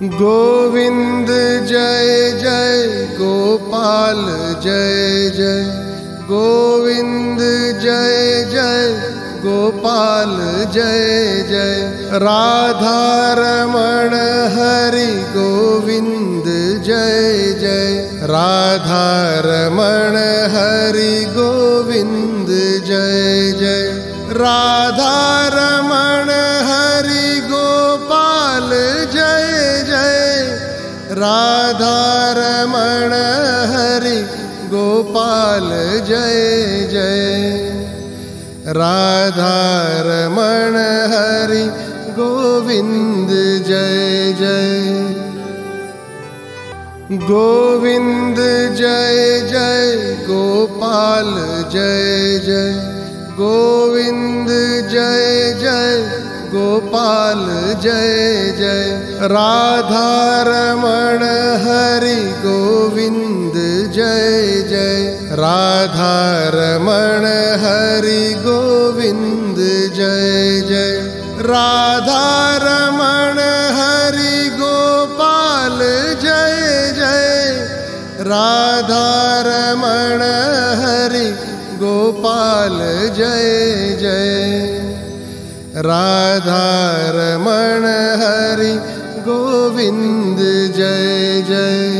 Govind Jai Jai Gopal Jai Jai, Govind Jai Jai Gopal Jai Jai, Radha Raman Hari Govind Jai Jai, Radha Raman Hari Govind Jai Jai, Radha Raman Hari Gopal Jai Jai, Radha Raman Hari Gopal Jai Jai, Radha Raman Hari Govind Jai Jai, Govind Jai Jai Gopal Jai Jai, Govind Jai Jai Gopal Jai Jai, Radha Raman Hari Govind Jai Jai, Radha Raman Hari Govind Jai Jai, Radha Raman Hari Gopal Jai Jai, Radha Raman Hari Gopal Jai Jai, Radha Raman Hari Govind Jai Jai.